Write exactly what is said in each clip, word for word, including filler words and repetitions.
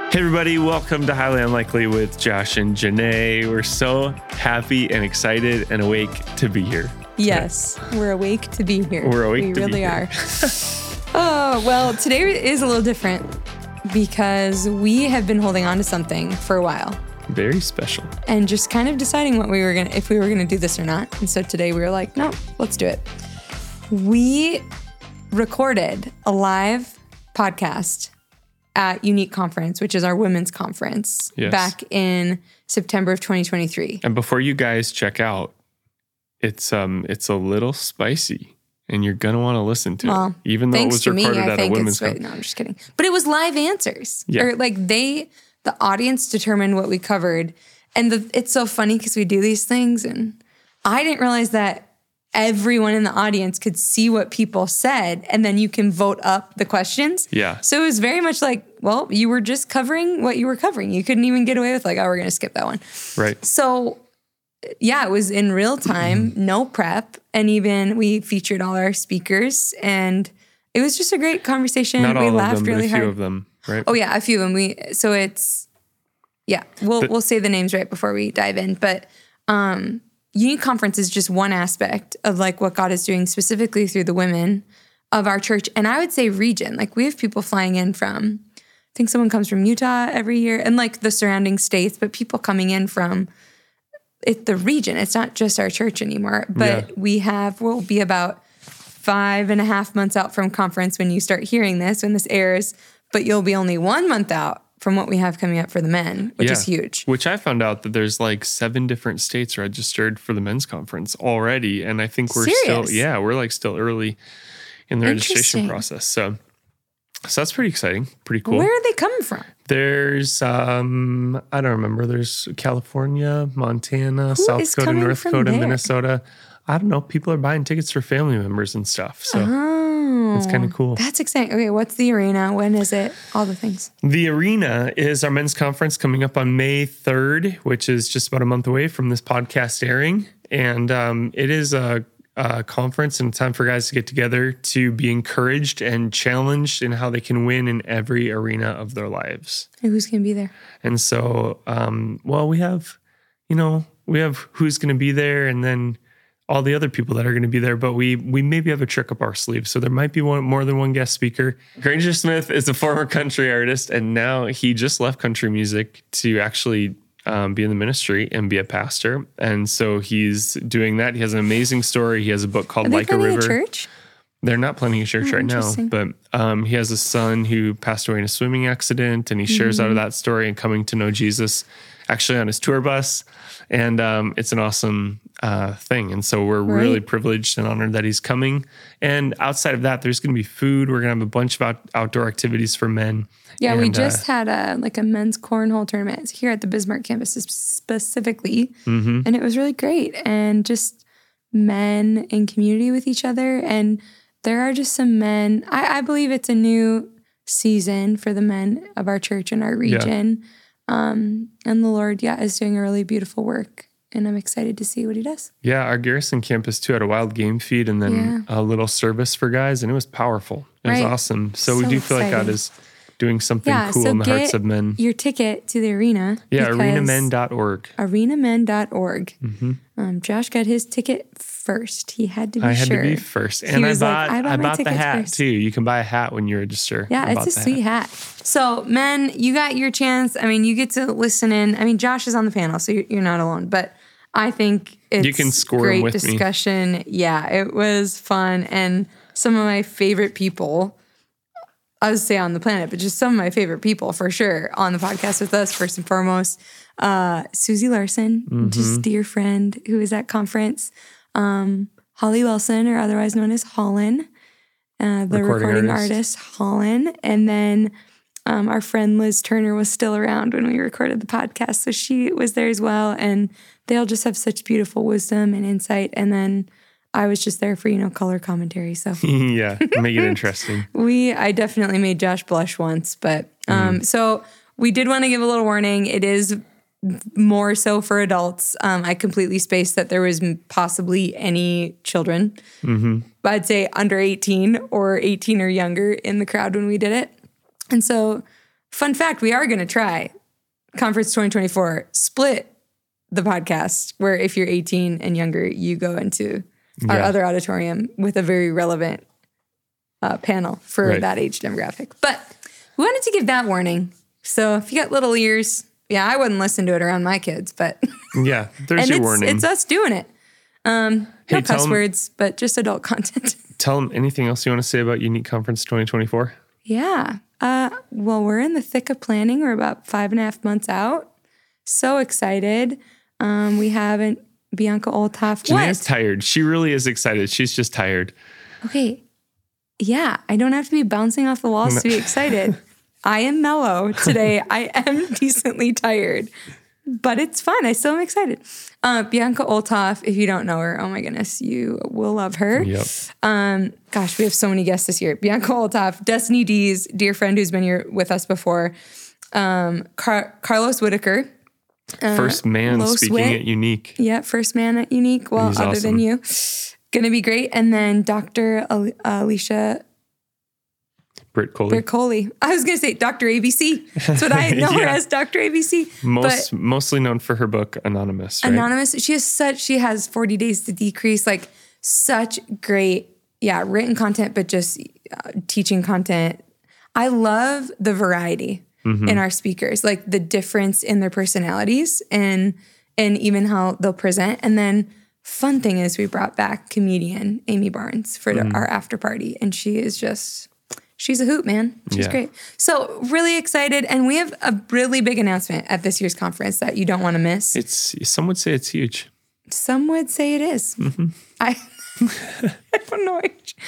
Hey everybody, welcome to Highly Unlikely with Josh and Janae. We're so happy and excited and awake to be here. Yes, we're awake to be here. We're awake we to really be here. are. Oh, well, today is a little different because we have been holding on to something for a while. Very special. And just kind of deciding what we were gonna, if we were gonna do this or not. And so today we were like, no, let's do it. We recorded a live podcast at Unique Conference, which is our women's conference, Yes. back in September of twenty twenty-three. And before you guys check out, it's um it's a little spicy and you're going to want to listen to Well, it. Even though it thanks was to me, recorded I at a think women's it's, conference. no, I'm just kidding. But it was live answers. Yeah. Or like they, the audience determined what we covered. And the, it's so funny because we do these things and I didn't realize that everyone in the audience could see what people said and then you can vote up the questions. Yeah. So it was very much like, well, you were just covering what you were covering. You couldn't even get away with like, oh, we're going to skip that one. Right. So yeah, it was in real time, no prep. And even we featured all our speakers and it was just a great conversation. Not we all laughed of them, really but a few hard. of them, right? Oh yeah, a few of them. We so it's yeah. We'll But- we'll say the names right before we dive in. But um, Unique Conference is just one aspect of like what God is doing specifically through the women of our church, and I would say region. Like we have people flying in from. I think someone comes from Utah every year, and like the surrounding states, but people coming in from it the region. It's not just our church anymore. But Yeah. we have we'll be about five and a half months out from conference when you start hearing this, when this airs, but you'll be only one month out from what we have coming up for the men, which is huge. Which I found out that there's like seven different states registered for the men's conference already. And I think we're Serious? still, yeah, we're like still early in the registration Interesting. process. So, so that's pretty exciting. Pretty cool. Where are they coming from? There's, um, I don't remember. There's California, Montana, South is Dakota, coming North from Dakota, there? Minnesota. I don't know. People are buying tickets for family members and stuff. So Oh, it's kind of cool. That's exciting. Okay, what's the arena? When is it? All the things. The arena is our men's conference coming up on May third, which is just about a month away from this podcast airing. And um, it is a, a conference and a time for guys to get together to be encouraged and challenged in how they can win in every arena of their lives. Hey, who's gonna be there? And so, um, well, we have, you know, we have who's going to be there and then all the other people that are going to be there, but we we maybe have a trick up our sleeve. So there might be one more than one guest speaker. Granger Smith is a former country artist, and now he just left country music to actually um, be in the ministry and be a pastor. And so he's doing that. He has an amazing story. He has a book called Are they Like a planning River. a church? They're not planning a church Oh, right now, interesting. but um, he has a son who passed away in a swimming accident, and he shares out of Mm-hmm. that story and coming to know Jesus actually on his tour bus. And um, it's an awesome uh, thing. And so we're really Right. privileged and honored that he's coming. And outside of that, there's going to be food. We're going to have a bunch of out- outdoor activities for men. Yeah, we And, uh, just had a like a men's cornhole tournament here at the Bismarck campus specifically, mhm. and it was really great. And just men in community with each other, and there are just some men. I, I believe it's a new season for the men of our church and our region, um, and the Lord, yeah, is doing a really beautiful work, and I'm excited to see what He does. Yeah, our Garrison campus too had a wild game feed and then a little service for guys, and it was powerful. It was Right. awesome. So, we So do feel like God exciting. is doing something Yeah, cool so in the hearts get of men. your ticket to the arena. Yeah, because- arena men dot org. arena men dot org. Mm-hmm. Um, Josh got his ticket first. He had to be I had sure. to be first. He And I was like, bought, I I bought bought, my the tickets hat first. too. You can buy a hat when you register. Yeah, I it's bought a the sweet hat. So, men, you got your chance. I mean, you get to listen in. I mean, Josh is on the panel, so you're, you're not alone. But I think it's You can score 'em great with me. discussion. Yeah, it was fun. And some of my favorite people, I would say on the planet, but just some of my favorite people for sure on the podcast with us, first and foremost. Uh, Susie Larson, Mm-hmm. just dear friend who was at conference. Um, Holly Wilson, or otherwise known as Holland, uh, the Recording recording, artist. artist. Holland. And then um, our friend Liz Turner was still around when we recorded the podcast. So she was there as well. And they all just have such beautiful wisdom and insight. And then I was just there for, you know, color commentary. So yeah, make it interesting. we, I definitely made Josh blush once, but um, Mm. so we did want to give a little warning. It is more so for adults. Um, I completely spaced that there was m- possibly any children, Mm-hmm. but I'd say under eighteen or eighteen or younger in the crowd when we did it. And so fun fact, we are going to try Conference twenty twenty-four, split the podcast where if you're eighteen and younger, you go into our Yeah. other auditorium with a very relevant uh, panel for Right. that age demographic. But we wanted to give that warning. So if you got little ears, yeah, I wouldn't listen to it around my kids, but Yeah, there's and your it's, warning. it's us doing it. Um, Hey, no tell cuss 'em- words, but just adult content. Tell them anything else you want to say about Unique Conference twenty twenty-four. Yeah. Uh, well, we're in the thick of planning. We're about five and a half months out. So excited. Um, we haven't, Bianca Olthoff. Janae's What? tired. She really is excited. She's just tired. Okay. Yeah. I don't have to be bouncing off the walls to be excited. I am mellow today. I am decently tired, but it's fun. I still am excited. Uh, Bianca Olthoff, if you don't know her, oh my goodness, you will love her. Yep. Um, gosh, we have so many guests this year. Bianca Olthoff, Destiny D's dear friend who's been here with us before. Um, Car- Carlos Whitaker. First man Los speaking Witt. at Unique. Yeah, first man at Unique. Well, He's other awesome. than you. Gonna be great. And then Doctor Al- Alicia Britt Coley. Bercoli. I was gonna say Doctor A B C. That's what I know her Yeah. as, Doctor A B C. Most but mostly known for her book Anonymous, right? Anonymous, she has such, she has forty days to decrease, like such great, yeah, written content, but just uh, teaching content. I love the variety Mm-hmm. in our speakers, like the difference in their personalities and and even how they'll present. And then fun thing is we brought back comedian Amy Barnes for Mm. our after party, and she is just, she's a hoot, man. She's Yeah. great. So really excited. And we have a really big announcement at this year's conference that you don't want to miss. It's some would say it's huge. Some would say it is. Mm-hmm. I, I don't know.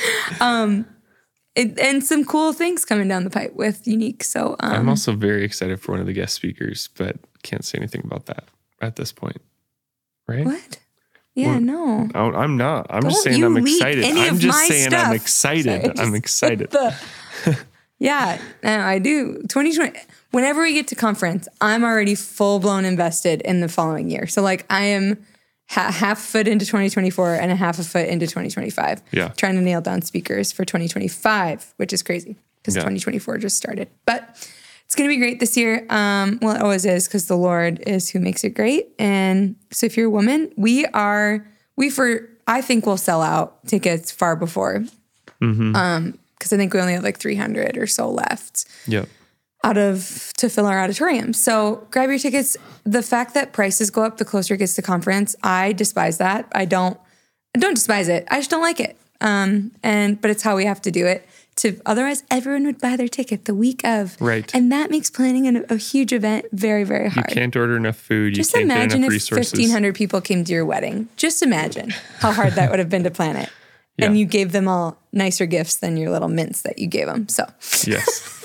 Um, it, and some cool things coming down the pipe with Unique. So um, I'm also very excited for one of the guest speakers, but can't say anything about that at this point. Right? what? Yeah, Well, no. Oh, I'm not. I'm just Don't saying you I'm leak excited. any I'm of just my saying stuff. I'm excited. Sorry, I'm just excited. the- yeah, no, I do. twenty twenty. Whenever we get to conference, I'm already full blown invested in the following year. So like I am ha- half a foot into twenty twenty-four and a half a foot into twenty twenty-five. Yeah. Trying to nail down speakers for twenty twenty-five, which is crazy because Yeah. twenty twenty-four just started. But it's going to be great this year. Um, well, it always is because the Lord is who makes it great. And so if you're a woman, we are, we for, I think we'll sell out tickets far before. Mm-hmm. Um, because I think we only have like three hundred or so left Yep. out of to fill our auditorium. So grab your tickets. The fact that prices go up the closer it gets to conference, I despise that. I don't, I don't despise it. I just don't like it. Um, and but it's how we have to do it. To otherwise, everyone would buy their ticket the week of, Right. And that makes planning an, a huge event very, very You hard. can't order enough food. Just you can't get imagine enough if resources. fifteen hundred people came to your wedding. Just imagine how hard that would have been to plan it. And Yeah. you gave them all nicer gifts than your little mints that you gave them. So. Yes.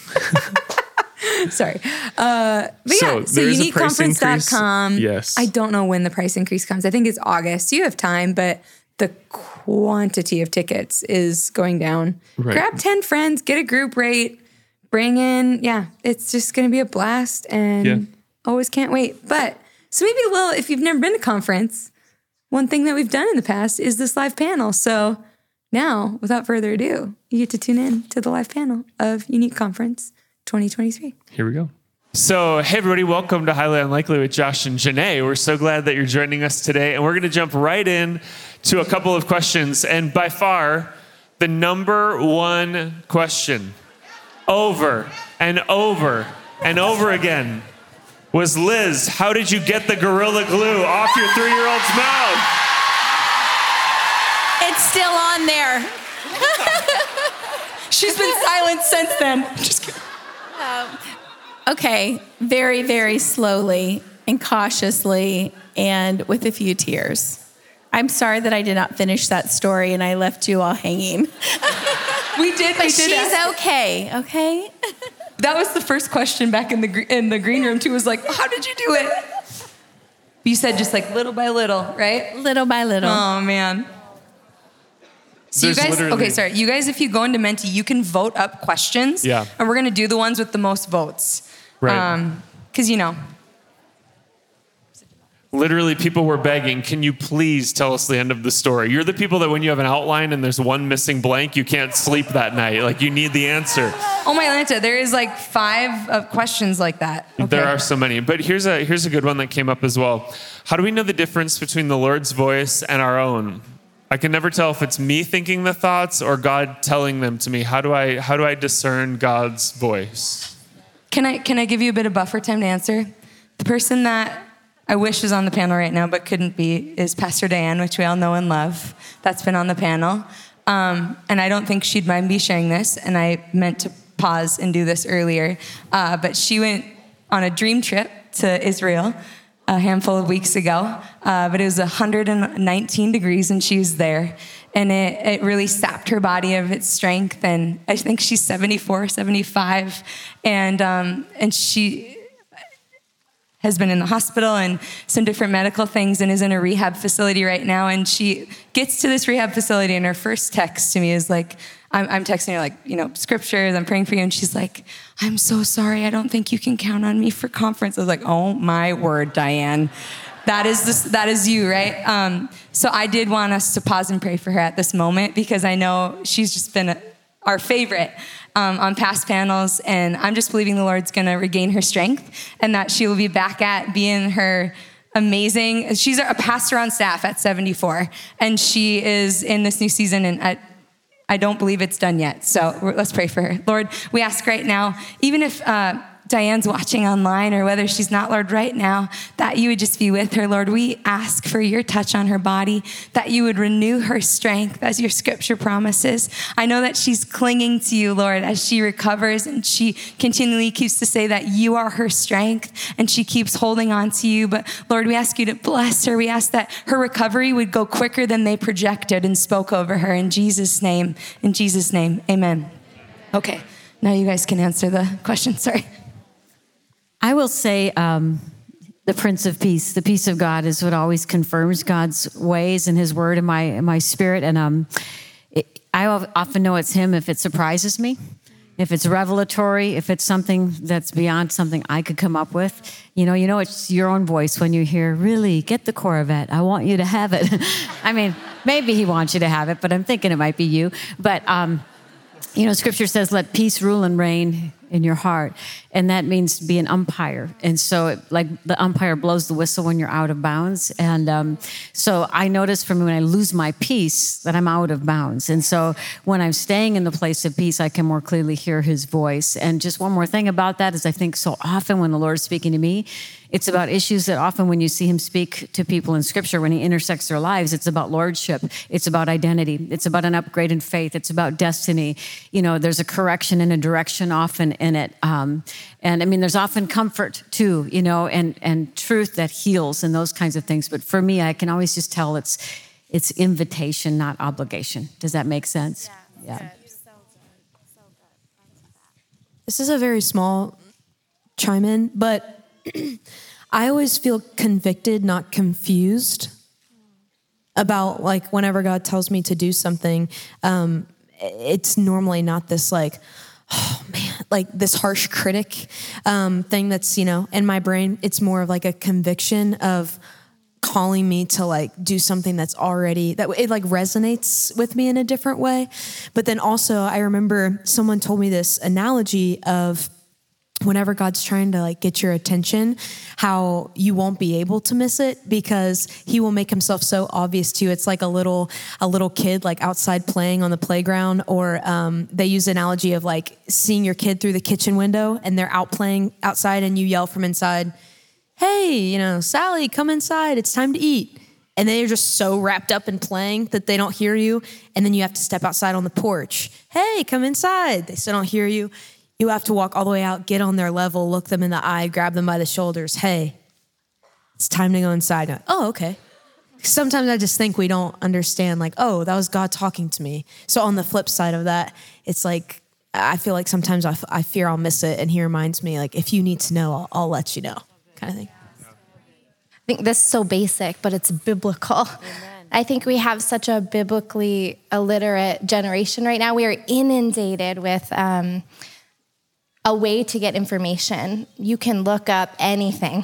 Sorry. Uh, but So yeah, so there is a unique conference dot com. price increase. Yes. I don't know when the price increase comes. I think it's August. You have time, but the quantity of tickets is going down. Right. Grab ten friends, get a group rate, bring in, yeah, it's just going to be a blast and Yeah. always can't wait. But so maybe a little, if you've never been to conference, one thing that we've done in the past is this live panel. So now, without further ado, you get to tune in to the live panel of Unique Conference twenty twenty-three. Here we go. So, hey everybody, welcome to Highly Unlikely with Josh and Janae. We're so glad that you're joining us today, and we're going to jump right in to a couple of questions. And by far, the number one question over and over and over again was, Liz, how did you get the Gorilla Glue off your three-year-old's mouth? It's still on there. She's been silent since then. Just kidding. Okay, very, very slowly and cautiously and with a few tears. I'm sorry that I did not finish that story and I left you all hanging. We did. But we did she's ask- okay, okay? That was the first question back in the gr- in the green room too. Was like, how did you do it? You said just like little by little, right? Little by little. Oh man. So There's you guys, literally- okay, sorry. You guys, if you go into Menti, you can vote up questions. Yeah. And we're gonna do the ones with the most votes. Right. Um, because you know. Literally, people were begging, can you please tell us the end of the story? You're the people that when you have an outline and there's one missing blank, you can't sleep that night. Like, you need the answer. Oh my Lanta, there is like five uh, questions like that. Okay. There are so many. But here's a here's a good one that came up as well. How do we know the difference between the Lord's voice and our own? I can never tell if it's me thinking the thoughts or God telling them to me. How do I how do I discern God's voice? Can I can I give you a bit of buffer time to answer? The person that I wish was on the panel right now but couldn't be is Pastor Diane, which we all know and love. That's been on the panel. Um, and I don't think she'd mind me sharing this, and I meant to pause and do this earlier. Uh, but she went on a dream trip to Israel a handful of weeks ago, uh, but it was one hundred nineteen degrees and she was there. And it, it really sapped her body of its strength. And I think she's seventy-four, seventy-five. And, um, and she has been in the hospital and some different medical things and is in a rehab facility right now. And she gets to this rehab facility and her first text to me is like, I'm, I'm texting her like, you know, scriptures, I'm praying for you. And she's like, I'm so sorry. I don't think you can count on me for conference. I was like, oh my word, Diane. That is this, that is you, right? Um, so I did want us to pause and pray for her at this moment because I know she's just been a, our favorite um, on past panels, and I'm just believing the Lord's going to regain her strength and that she will be back at being her amazing. She's a pastor on staff at seventy-four, and she is in this new season, and I, I don't believe it's done yet. So let's pray for her. Lord, we ask right now, even if uh, Diane's watching online or whether she's not, Lord, right now, that you would just be with her. Lord, we ask for your touch on her body, that you would renew her strength as your scripture promises. I know that she's clinging to you, Lord, as she recovers, and she continually keeps to say that you are her strength, and she keeps holding on to you. But Lord, we ask you to bless her. We ask that her recovery would go quicker than they projected and spoke over her. In Jesus' name, in Jesus' name, amen. Okay, now you guys can answer the question. Sorry. I will say um, the Prince of Peace, the peace of God is what always confirms God's ways and his word in my in my spirit. And um, it, I often know it's him if it surprises me, if it's revelatory, if it's something that's beyond something I could come up with. You know, you know it's your own voice when you hear, really, get the Corvette. I want you to have it. I mean, maybe he wants you to have it, but I'm thinking it might be you. But, um, you know, scripture says, let peace rule and reign in your heart. And that means to be an umpire. And so it, like the umpire blows the whistle when you're out of bounds. And um, so I notice for me when I lose my peace that I'm out of bounds. And so when I'm staying in the place of peace, I can more clearly hear his voice. And just one more thing about that is I think so often when the Lord is speaking to me, it's about issues that often when you see him speak to people in scripture, when he intersects their lives, it's about lordship. It's about identity. It's about an upgrade in faith. It's about destiny. You know, there's a correction and a direction often in it. Um, and I mean, there's often comfort too, you know, and, and truth that heals and those kinds of things. But for me, I can always just tell it's, it's invitation, not obligation. Does that make sense? Yeah. yeah. This is a very small chime in, but I always feel convicted, not confused about like whenever God tells me to do something, um, it's normally not this like, oh man, like this harsh critic um, thing that's, you know, in my brain. It's more of like a conviction of calling me to like do something that's already, that it like resonates with me in a different way. But then also I remember someone told me this analogy of whenever God's trying to like get your attention, how you won't be able to miss it because he will make himself so obvious to you. It's like a little, a little kid like outside playing on the playground, or um, they use the analogy of like seeing your kid through the kitchen window and they're out playing outside and you yell from inside, hey, you know, Sally, come inside. It's time to eat. And they're just so wrapped up in playing that they don't hear you. And then you have to step outside on the porch. Hey, come inside. They still don't hear you. You have to walk all the way out, get on their level, look them in the eye, grab them by the shoulders. Hey, it's time to go inside. Like, oh, okay. Sometimes I just think we don't understand, like, oh, that was God talking to me. So on the flip side of that, it's like, I feel like sometimes I, f- I fear I'll miss it. And he reminds me, like, if you need to know, I'll, I'll let you know, kind of thing. I think this is so basic, but it's biblical. Amen. I think we have such a biblically illiterate generation right now. We are inundated with um, a way to get information. You can look up anything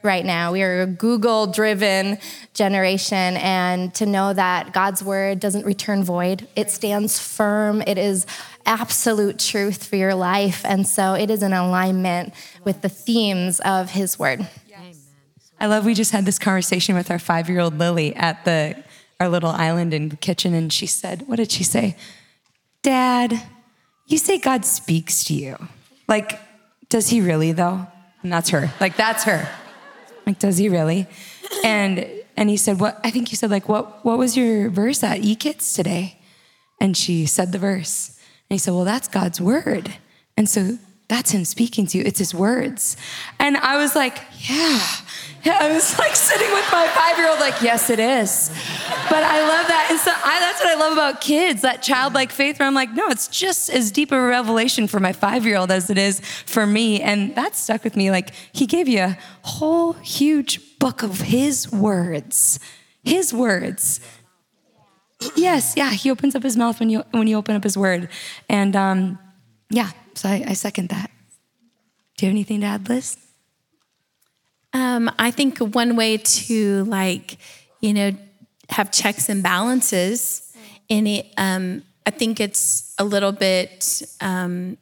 right now. We are a Google-driven generation, and to know that God's word doesn't return void. It stands firm. It is absolute truth for your life, and so it is in alignment with the themes of his word. I love we just had this conversation with our five-year-old Lily at the our little island in the kitchen, and she said, what did she say? Dad, you say God speaks to you. Like, does he really though? And that's her. Like, that's her. Like, does he really? And and he said, what, I think you said, like, what what was your verse at E-Kids today? And she said the verse. And he said, well, that's God's word. And so that's him speaking to you. It's his words. And I was like, yeah. yeah. I was like sitting with my five-year-old like, yes, it is. But I love that. And so I, that's what I love about kids, that childlike faith where I'm like, no, it's just as deep of a revelation for my five-year-old as it is for me. And that stuck with me. Like, he gave you a whole huge book of his words. His words. Yes, yeah, he opens up his mouth when you when you open up his word. And um, yeah, so I, I second that. Do you have anything to add, Liz? Um, I think one way to, like, you know, have checks and balances in it, um, I think it's a little bit, um,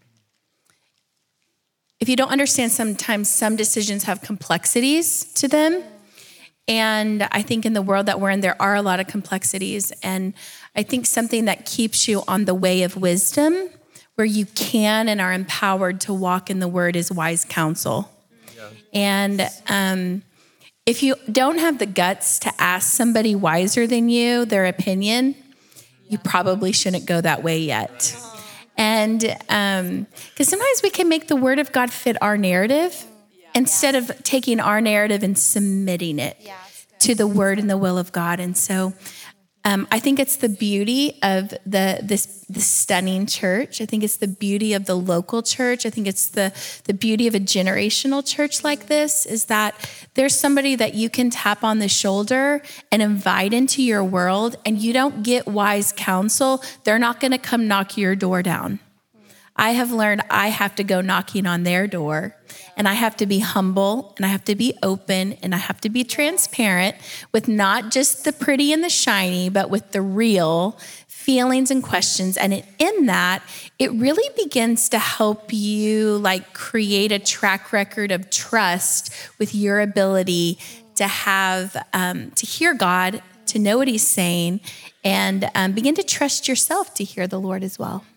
if you don't understand, sometimes some decisions have complexities to them. And I think in the world that we're in, there are a lot of complexities. And I think something that keeps you on the way of wisdom, where you can and are empowered to walk in the word, is wise counsel. Yeah. And um, if you don't have the guts to ask somebody wiser than you their opinion, you probably shouldn't go that way yet. And um, because sometimes we can make the word of God fit our narrative, instead of taking our narrative and submitting it to the word and the will of God. And so um, I think it's the beauty of the this, this stunning church. I think it's the beauty of the local church. I think it's the, the beauty of a generational church like this, is that there's somebody that you can tap on the shoulder and invite into your world, and you don't get wise counsel. They're not going to come knock your door down. I have learned I have to go knocking on their door, and I have to be humble, and I have to be open, and I have to be transparent with not just the pretty and the shiny, but with the real feelings and questions. And it, in that, it really begins to help you, like, create a track record of trust with your ability to have, um, to hear God, to know what he's saying, and um, begin to trust yourself to hear the Lord as well.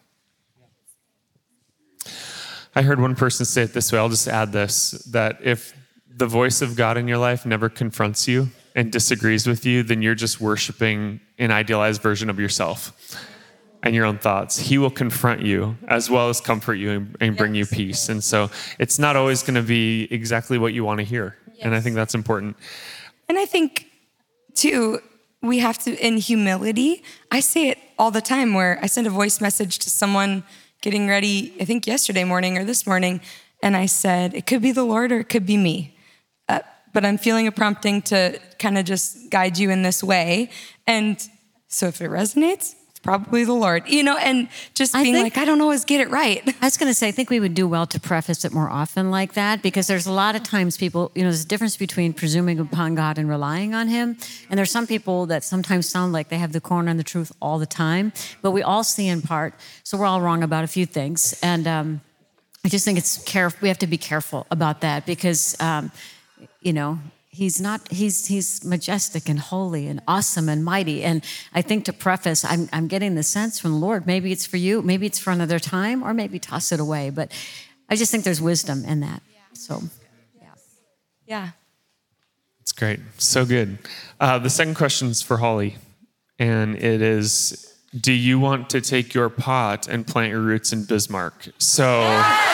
I heard one person say it this way. I'll just add this, that if the voice of God in your life never confronts you and disagrees with you, then you're just worshiping an idealized version of yourself and your own thoughts. He will confront you as well as comfort you and, and bring yes. you peace. And so it's not always going to be exactly what you want to hear. Yes. And I think that's important. And I think, too, we have to, in humility, I say it all the time where I send a voice message to someone getting ready, I think yesterday morning or this morning, and I said, it could be the Lord or it could be me. Uh, but I'm feeling a prompting to kind of just guide you in this way. And so if it resonates, it's probably the Lord, you know, and just being think, like, I don't always get it right. I was going to say, I think we would do well to preface it more often like that, because there's a lot of times people, you know, there's a difference between presuming upon God and relying on him. And there's some people that sometimes sound like they have the corner on the truth all the time, but we all see in part. So we're all wrong about a few things. And um, I just think it's careful. We have to be careful about that, because, um, you know, He's not, he's he's majestic and holy and awesome and mighty. And I think, to preface, I'm I'm getting the sense from the Lord, maybe it's for you, maybe it's for another time, or maybe toss it away. But I just think there's wisdom in that. So, yeah. Yeah. It's great. So good. Uh, the second question is for Holly. And it is, do you want to take your pot and plant your roots in Bismarck? So... Yes!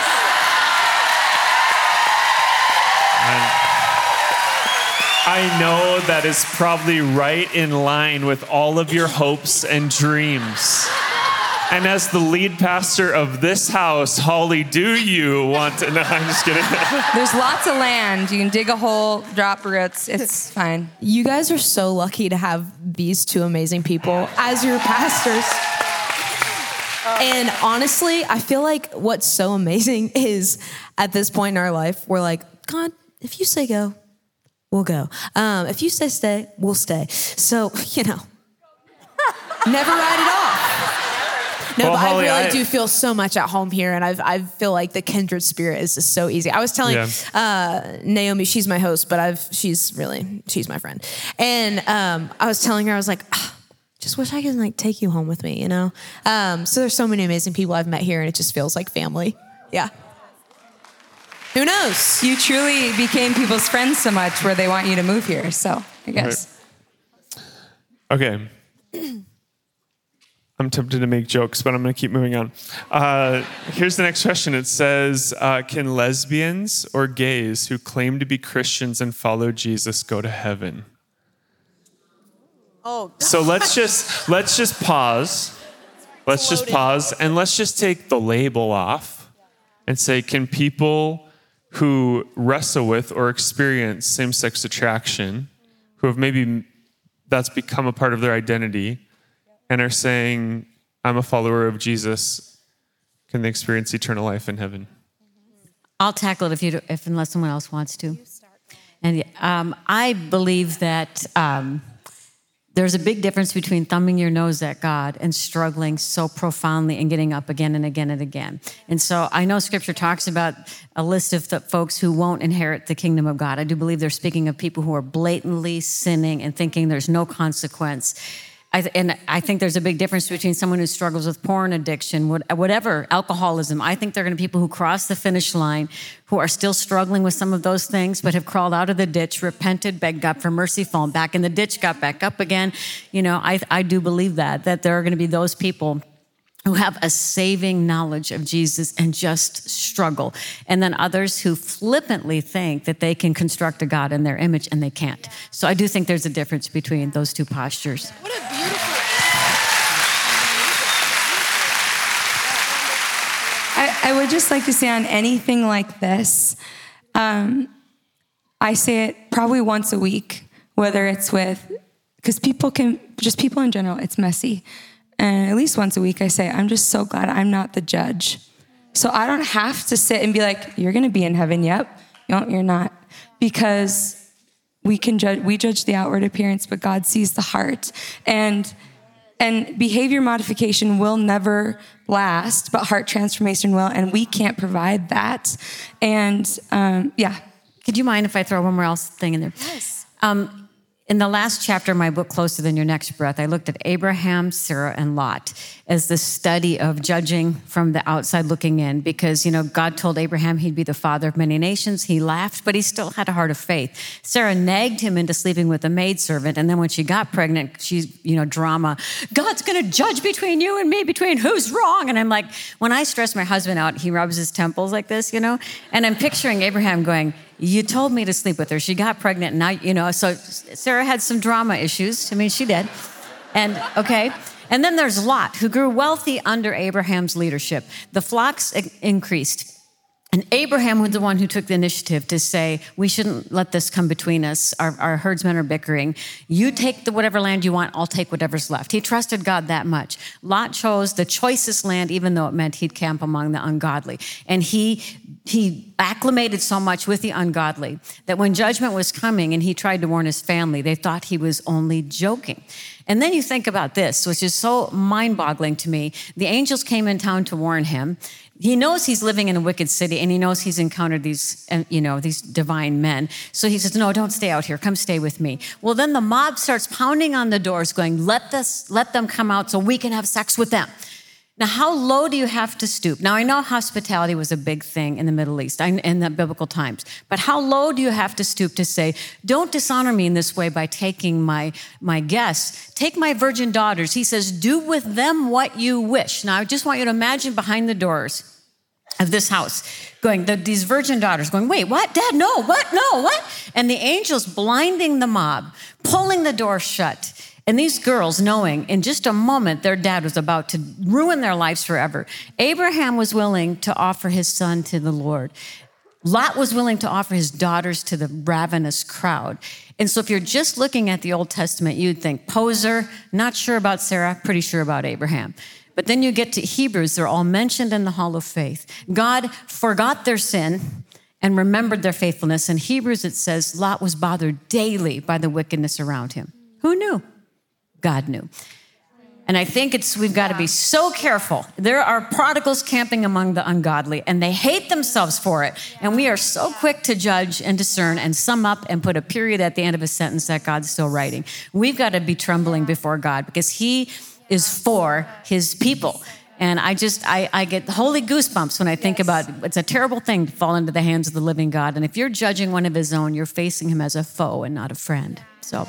I know that is probably right in line with all of your hopes and dreams. And as the lead pastor of this house, Holly, do you want to... No, I'm just kidding. There's lots of land. You can dig a hole, drop roots. It's fine. You guys are so lucky to have these two amazing people as your pastors. And honestly, I feel like what's so amazing is, at this point in our life, we're like, God, if you say go, we'll go. Um, if you say stay, we'll stay. So, you know, never write it off. No, Well, but Holly, I really I- do feel so much at home here, and I've, I feel like the kindred spirit is just so easy. I was telling Yeah. uh, Naomi, she's my host, but I've she's really she's my friend, and um, I was telling her, I was like, ah, just wish I could like take you home with me, you know. Um, so there's so many amazing people I've met here, and it just feels like family. Yeah. Who knows? You truly became people's friends so much where they want you to move here. So I guess. Okay. I'm tempted to make jokes, but I'm going to keep moving on. Uh, here's the next question. It says, uh, can lesbians or gays who claim to be Christians and follow Jesus go to heaven? Oh, So let's just let's just pause. Let's just pause and let's just take the label off and say, can people who wrestle with or experience same-sex attraction, who have maybe that's become a part of their identity, and are saying, I'm a follower of Jesus, can they experience eternal life in heaven? I'll tackle it if you do, if unless someone else wants to. And um, I believe that um, there's a big difference between thumbing your nose at God and struggling so profoundly and getting up again and again and again. And so I know Scripture talks about a list of the folks who won't inherit the kingdom of God. I do believe they're speaking of people who are blatantly sinning and thinking there's no consequence. I th- and I think there's a big difference between someone who struggles with porn addiction, what- whatever, alcoholism. I think they're going to be people who cross the finish line, who are still struggling with some of those things, but have crawled out of the ditch, repented, begged God for mercy, fallen back in the ditch, got back up again. You know, I, I do believe that, that there are going to be those people who have a saving knowledge of Jesus and just struggle. And then others who flippantly think that they can construct a God in their image and they can't. So I do think there's a difference between those two postures. what a beautiful. I, I would just like to say on anything like this, um, I say it probably once a week, whether it's with, because people can, just people in general, it's messy. And at least once a week I say, I'm just so glad I'm not the judge. So I don't have to sit and be like, you're going to be in heaven. Yep. No, you're not. Because we can judge, we judge the outward appearance, but God sees the heart. And And behavior modification will never last, but heart transformation will, and we can't provide that. And um, yeah. Could you mind if I throw one more else thing in there? Yes. Um, in the last chapter of my book, Closer Than Your Next Breath, I looked at Abraham, Sarah, and Lot as the study of judging from the outside looking in, because, you know, God told Abraham he'd be the father of many nations. He laughed, but he still had a heart of faith. Sarah nagged him into sleeping with a maidservant, and then when she got pregnant, she's, you know, drama. God's going to judge between you and me, between who's wrong. And I'm like, when I stress my husband out, he rubs his temples like this, you know, and I'm picturing Abraham going, you told me to sleep with her. She got pregnant. And now, you know, so Sarah had some drama issues. I mean, she did. And okay. And then there's Lot, who grew wealthy under Abraham's leadership. The flocks increased. And Abraham was the one who took the initiative to say, we shouldn't let this come between us. Our, our herdsmen are bickering. You take the whatever land you want, I'll take whatever's left. He trusted God that much. Lot chose the choicest land, even though it meant he'd camp among the ungodly. And he he acclimated so much with the ungodly that when judgment was coming and he tried to warn his family, they thought he was only joking. And then you think about this, which is so mind-boggling to me. The angels came in town to warn him. He knows he's living in a wicked city, and he knows he's encountered these, you know, these divine men. So he says, no, don't stay out here. Come stay with me. Well, then the mob starts pounding on the doors going, let this, let them come out so we can have sex with them. Now, how low do you have to stoop? Now, I know hospitality was a big thing in the Middle East in the biblical times, but how low do you have to stoop to say, don't dishonor me in this way by taking my, my guests. Take my virgin daughters. He says, do with them what you wish. Now, I just want you to imagine behind the doors of this house going, the, these virgin daughters going, wait, what? Dad, no, what? No, what? And the angels blinding the mob, pulling the door shut. And these girls knowing in just a moment their dad was about to ruin their lives forever. Abraham was willing to offer his son to the Lord. Lot was willing to offer his daughters to the ravenous crowd. And so if you're just looking at the Old Testament, you'd think, poser, not sure about Sarah, pretty sure about Abraham. But then you get to Hebrews, they're all mentioned in the Hall of Faith. God forgot their sin and remembered their faithfulness. In Hebrews, it says Lot was bothered daily by the wickedness around him. Who knew? God knew. And I think it's we've got to be so careful. There are prodigals camping among the ungodly, and they hate themselves for it. And we are so quick to judge and discern and sum up and put a period at the end of a sentence that God's still writing. We've got to be trembling before God because he is for his people. And I just, I, I get holy goosebumps when I think about it. It's a terrible thing to fall into the hands of the living God. And if you're judging one of his own, you're facing him as a foe and not a friend. So...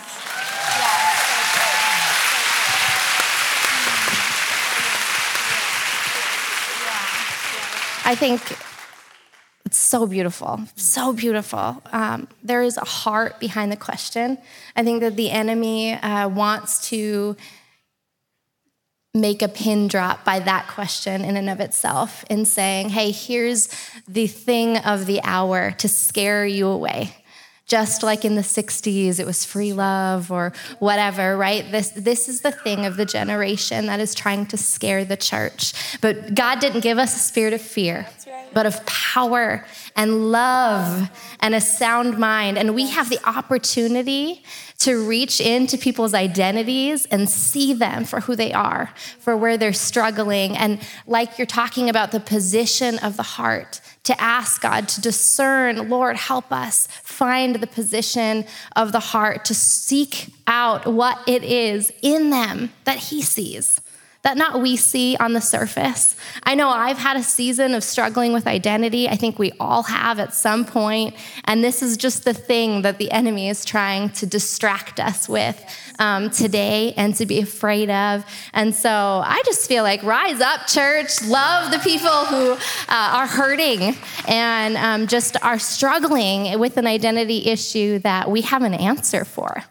I think it's so beautiful, so beautiful. Um, there is a heart behind the question. I think that the enemy uh, wants to make a pin drop by that question in and of itself in saying, hey, here's the thing of the hour to scare you away. Just like in the sixties, it was free love or whatever, right? This, this is the thing of the generation that is trying to scare the church. But God didn't give us a spirit of fear, but of power and love and a sound mind. And we have the opportunity to reach into people's identities and see them for who they are, for where they're struggling. And like you're talking about the position of the heart, to ask God to discern, Lord, help us find the position of the heart, to seek out what it is in them that he sees, that not we see on the surface. I know I've had a season of struggling with identity. I think we all have at some point. And this is just the thing that the enemy is trying to distract us with um, today and to be afraid of. And so I just feel like rise up, church. Love the people who uh, are hurting and um, just are struggling with an identity issue that we have an answer for.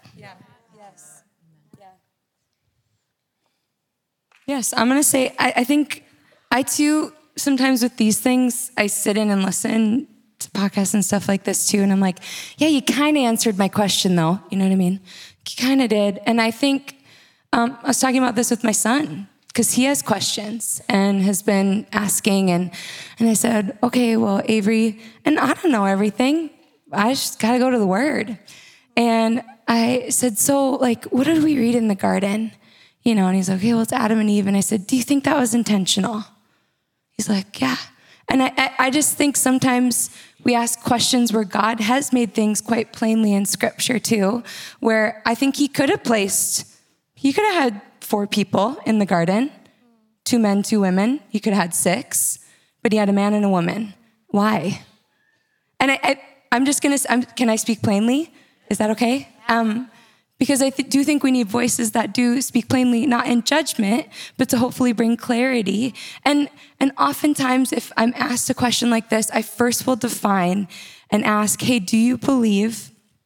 Yes, I'm going to say, I, I think I too, sometimes with these things, I sit in and listen to podcasts and stuff like this too. And I'm like, yeah, you kind of answered my question though. You know what I mean? You kind of did. And I think, um, I was talking about this with my son because he has questions and has been asking. And, and I said, okay, well, Avery, and I don't know everything. I just got to go to the word. And I said, so like, what did we read in the garden? You know, and he's like, okay, well, it's Adam and Eve. And I said, do you think that was intentional? He's like, yeah. And I, I just think sometimes we ask questions where God has made things quite plainly in scripture too, where I think he could have placed, he could have had four people in the garden, two men, two women. He could have had six, but he had a man and a woman. Why? And I, I, I'm just going to, can I speak plainly? Is that okay? Um, Because I th- do think we need voices that do speak plainly, not in judgment, but to hopefully bring clarity. And, and oftentimes, if I'm asked a question like this, I first will define and ask, hey, do you believe,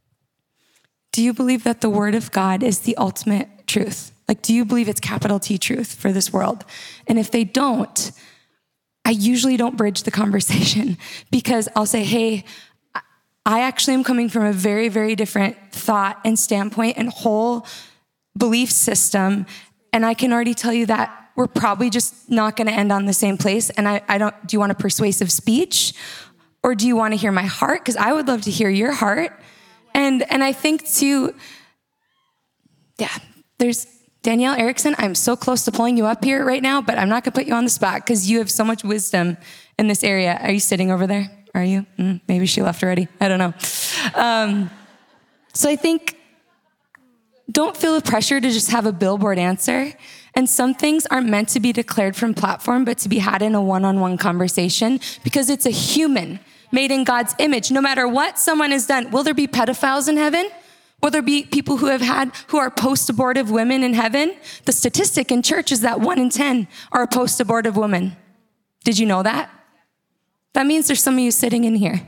do you believe that the word of God is the ultimate truth? Like, do you believe it's capital T truth for this world? And if they don't, I usually don't bridge the conversation because I'll say, hey, I actually am coming from a very, very different thought and standpoint and whole belief system. And I can already tell you that we're probably just not going to end on the same place. And I, I don't, do you want a persuasive speech or do you want to hear my heart? Because I would love to hear your heart. And, and I think too, yeah, there's Danielle Erickson. I'm so close to pulling you up here right now, but I'm not going to put you on the spot because you have so much wisdom in this area. Are you sitting over there? Are you? Mm, maybe she left already. I don't know. Um, so I think don't feel the pressure to just have a billboard answer. And some things aren't meant to be declared from platform, but to be had in a one-on-one conversation because it's a human made in God's image. No matter what someone has done, will there be pedophiles in heaven? Will there be people who have had, who are post-abortive women in heaven? The statistic in church is that one in ten are a post-abortive woman. Did you know that? That means there's some of you sitting in here.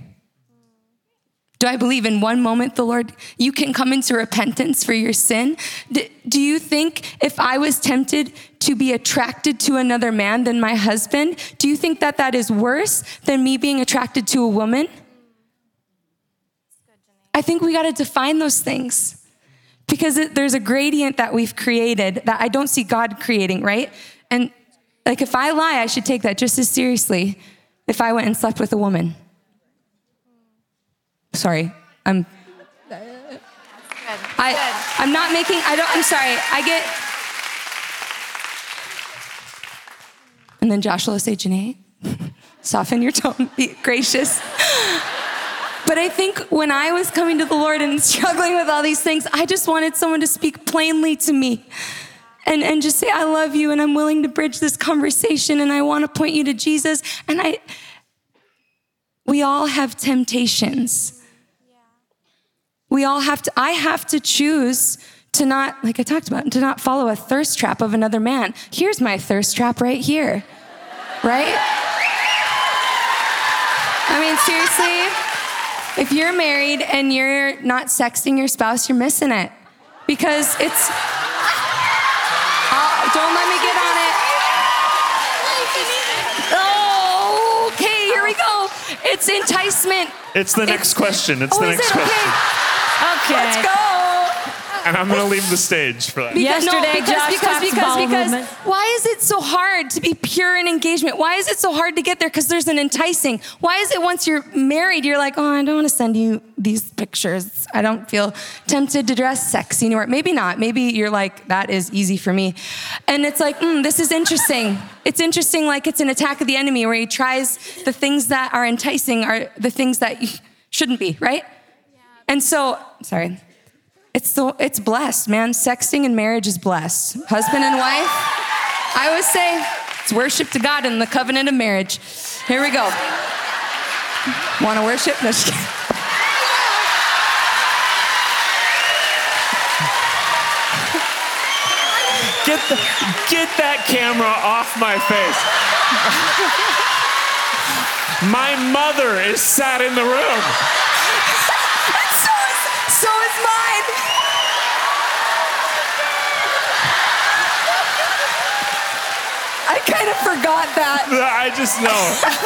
Do I believe in one moment the Lord, you can come into repentance for your sin? D- do you think if I was tempted to be attracted to another man than my husband, do you think that that is worse than me being attracted to a woman? I think we got to define those things because it, there's a gradient that we've created that I don't see God creating, right? And like if I lie, I should take that just as seriously if I went and slept with a woman. sorry. I'm. I, I'm not making, I don't, I'm sorry. I get, and then Joshua will say, Janae, soften your tone, be gracious. But I think when I was coming to the Lord and struggling with all these things, I just wanted someone to speak plainly to me and, and just say, I love you and I'm willing to bridge this conversation and I want to point you to Jesus. And I, we all have temptations. We all have to, I have to choose to not, like I talked about, to not follow a thirst trap of another man. Here's my thirst trap right here, right? I mean, seriously, if you're married and you're not sexting your spouse, you're missing it. Because it's, oh, don't let me get on it. Oh, okay, here we go. It's enticement. It's the next It's, question. It's oh, the is next it? question. Okay. Okay. Let's go. And I'm going to leave the stage for that. Because, Yesterday, no, because, Josh because, talked because, bowel because, movement. why is it so hard to be pure in engagement? Why is it so hard to get there? Because there's an enticing. Why is it once you're married, you're like, oh, I don't want to send you these pictures. I don't feel tempted to dress sexy anymore. Maybe not. Maybe you're like, that is easy for me. And it's like, mm, this is interesting. It's interesting, like it's an attack of the enemy where he tries the things that are enticing are the things that shouldn't be, right? Yeah. And so, sorry. It's the, it's blessed, man. Sexting in marriage is blessed. Husband and wife, I always say, it's worship to God in the covenant of marriage. Here we go. Want to worship? No, just kidding. Get, the, get that camera off my face. My mother is sat in the room. And so is, so is mine. I kind of forgot that. I just know.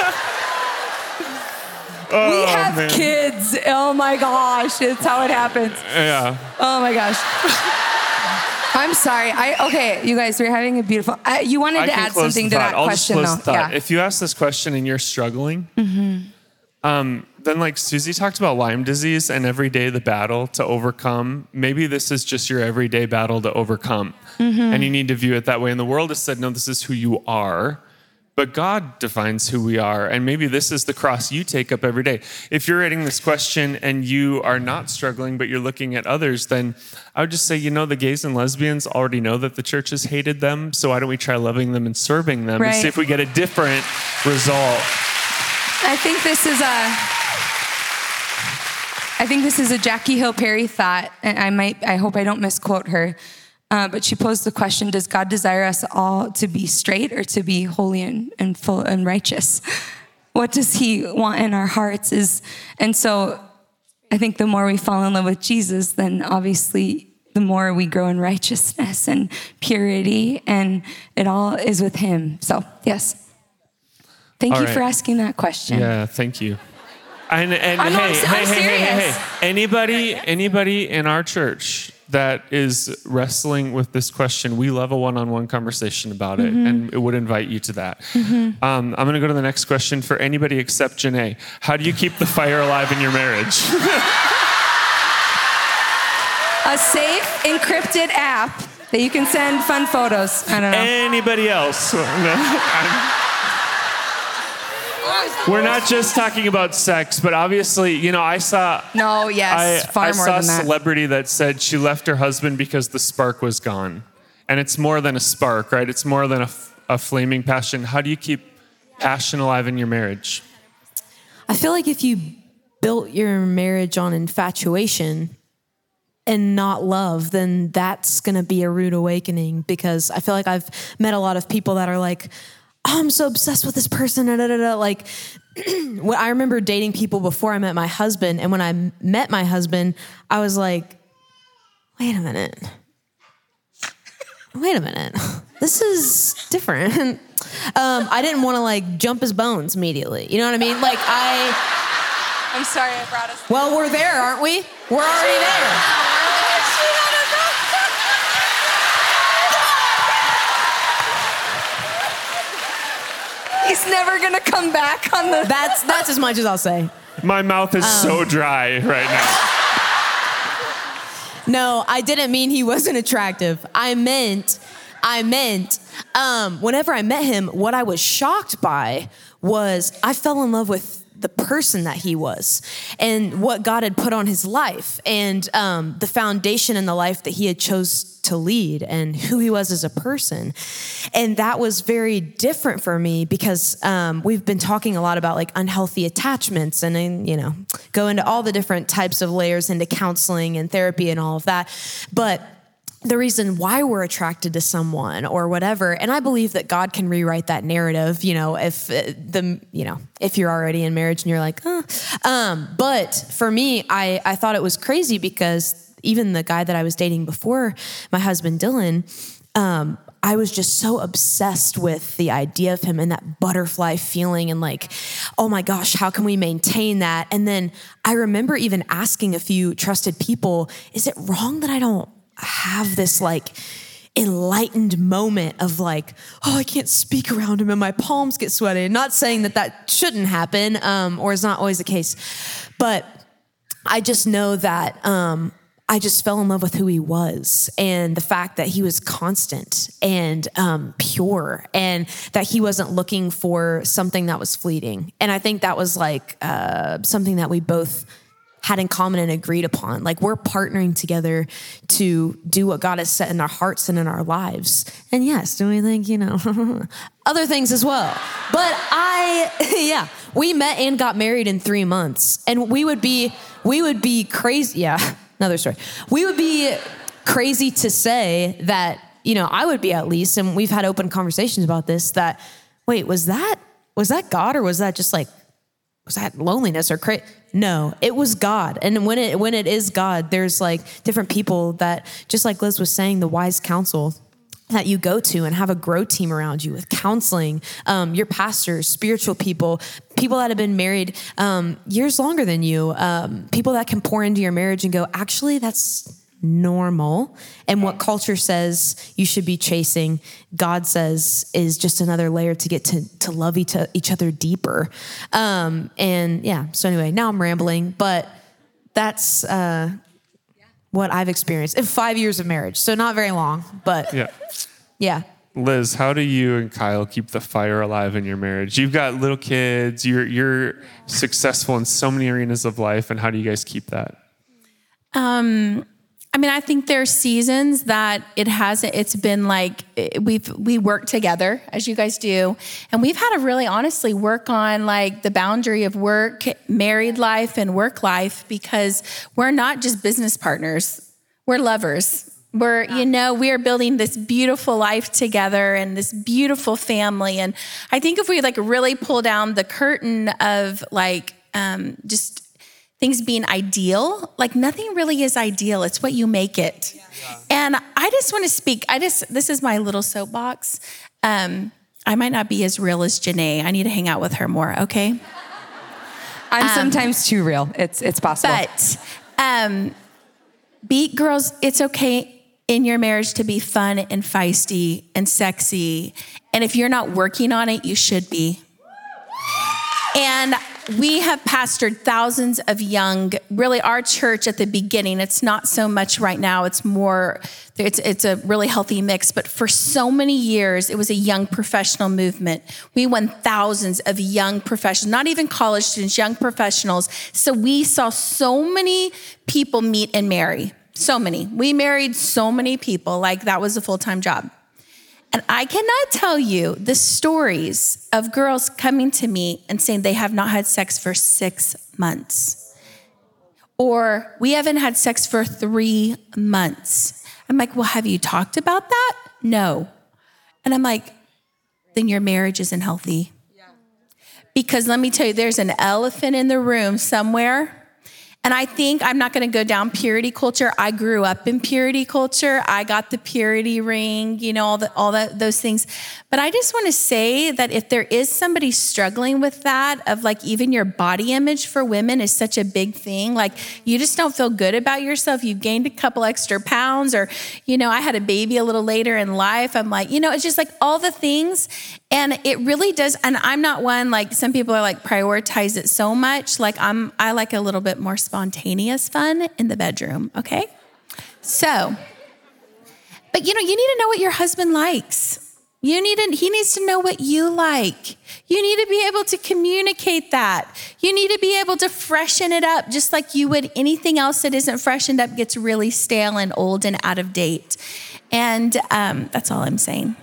Oh, we have man. kids. Oh my gosh, it's how it happens. Yeah. Oh my gosh. I'm sorry. I okay, you guys, we're having a beautiful. Uh, you wanted I to can add close something the to thought. that I'll question, just close though. the thought. Yeah. If you ask this question and you're struggling, mm-hmm. um, then like Susie talked about Lyme disease and every day the battle to overcome. Maybe this is just your everyday battle to overcome, mm-hmm. and you need to view it that way. And the world has said, no, this is who you are. But God defines who we are, and maybe this is the cross you take up every day. If you're reading this question and you are not struggling, but you're looking at others, then I would just say, you know, the gays and lesbians already know that the church has hated them, so why don't we try loving them and serving them Right. and see if we get a different result? I think this is a. I think this is a Jackie Hill Perry thought, and I might. I hope I don't misquote her. Uh, but she posed the question, does God desire us all to be straight or to be holy and, and full and righteous? What does he want in our hearts? Is And so I think the more we fall in love with Jesus, then obviously the more we grow in righteousness and purity, and it all is with him. So, yes. Thank All you right. for asking that question. Yeah, thank you. And, and I'm hey, not- hey, I'm hey, hey, hey, serious. hey, anybody, anybody in our church that is wrestling with this question, we love a one-on-one conversation about it, Mm-hmm. and it would invite you to that. Mm-hmm. Um, I'm going to go to the next question for anybody except Janae. How do you keep the fire alive in your marriage? A safe, encrypted app that you can send fun photos. I don't know. Anybody else? We're not just talking about sex, but obviously, you know, I saw No, yes, I, far I more saw than a that. celebrity that said she left her husband because the spark was gone. And it's more than a spark, right? It's more than a, a flaming passion. How do you keep passion alive in your marriage? I feel like if you built your marriage on infatuation and not love, then that's going to be a rude awakening, because I feel like I've met a lot of people that are like, oh, I'm so obsessed with this person. Da, da, da, da. Like, when I remember dating people before I met my husband. And when I met my husband, I was like, wait a minute. Wait a minute. This is different. um, I didn't want to like jump his bones immediately. You know what I mean? Like I, I'm sorry I brought us. well, we're there, aren't we? We're already there. He's never gonna come back on the. That's that's as much as I'll say. My mouth is um, so dry right now. No, I didn't mean he wasn't attractive. I meant, I meant, um, whenever I met him, what I was shocked by was I fell in love with the person that he was and what God had put on his life and um, the foundation in the life that he had chose to lead and who he was as a person. And that was very different for me because um, we've been talking a lot about like unhealthy attachments and, and, you know, go into all the different types of layers into counseling and therapy and all of that. But the reason why we're attracted to someone or whatever. And I believe that God can rewrite that narrative, you know, if the, you know, if you're already in marriage and you're like, oh, um, but for me, I, I thought it was crazy because even the guy that I was dating before my husband, Dylan, um, I was just so obsessed with the idea of him and that butterfly feeling and like, oh my gosh, how can we maintain that? And then I remember even asking a few trusted people, is it wrong that I don't have this like enlightened moment of like, oh, I can't speak around him and my palms get sweaty. Not saying that that shouldn't happen um, or is not always the case, but I just know that um, I just fell in love with who he was and the fact that he was constant and um, pure and that he wasn't looking for something that was fleeting. And I think that was like uh, something that we both had in common and agreed upon. Like we're partnering together to do what God has set in our hearts and in our lives. And yes, do we think, you know, other things as well. But I, yeah, we met and got married in three months and we would be, we would be crazy. Yeah. Another story. We would be crazy to say that, you know, I would be at least, and we've had open conversations about this, that, wait, was that, was that God or was that just like, was that loneliness or cra- no, it was God. And when it, when it is God, there's like different people that, just like Liz was saying, the wise counsel that you go to and have a grow team around you with counseling, um, your pastors, spiritual people, people that have been married um, years longer than you, um, people that can pour into your marriage and go, actually, that's normal. And what culture says you should be chasing, God says is just another layer to get to, to love each, each other deeper. Um, and yeah, so anyway, now I'm rambling, but that's uh, what I've experienced in five years of marriage. So not very long, but yeah. yeah. Liz, how do you and Kyle keep the fire alive in your marriage? You've got little kids, you're, you're successful in so many arenas of life. And how do you guys keep that? Um, I mean, I think there are seasons that it hasn't, it's been like, we've, we work together as you guys do. And we've had to really honestly work on like the boundary of work, married life and work life, because we're not just business partners. We're lovers. We're, you know, we are building this beautiful life together and this beautiful family. And I think if we like really pull down the curtain of like, um, just things being ideal, like nothing really is ideal. It's what you make it. Yeah. And I just want to speak, I just, this is my little soapbox. Um, I might not be as real as Janae. I need to hang out with her more. Okay. I'm um, sometimes too real. It's, it's possible. But, um, be girls, it's okay in your marriage to be fun and feisty and sexy. And if you're not working on it, you should be. And we have pastored thousands of young, really our church at the beginning, it's not so much right now, it's more, it's it's a really healthy mix, but for so many years, it was a young professional movement. We won thousands of young professionals, not even college students, young professionals. So we saw so many people meet and marry, so many. We married so many people, like that was a full-time job. And I cannot tell you the stories of girls coming to me and saying they have not had sex for six months. Or we haven't had sex for three months. I'm like, well, have you talked about that? No. And I'm like, then your marriage isn't healthy. Because let me tell you, there's an elephant in the room somewhere. And I think I'm not going to go down purity culture. I grew up in purity culture. I got the purity ring, you know, all the, all that, those things. But I just want to say that if there is somebody struggling with that, of like even your body image for women is such a big thing. Like you just don't feel good about yourself. You've gained a couple extra pounds, or, you know, I had a baby a little later in life. I'm like, you know, it's just like all the things. And it really does. And I'm not one, like some people are like prioritize it so much. Like I'm, I like a little bit more spontaneous fun in the bedroom. Okay. So, but you know, you need to know what your husband likes. You need to, he needs to know what you like. You need to be able to communicate that. You need to be able to freshen it up just like you would anything else that isn't freshened up gets really stale and old and out of date. And um, that's all I'm saying.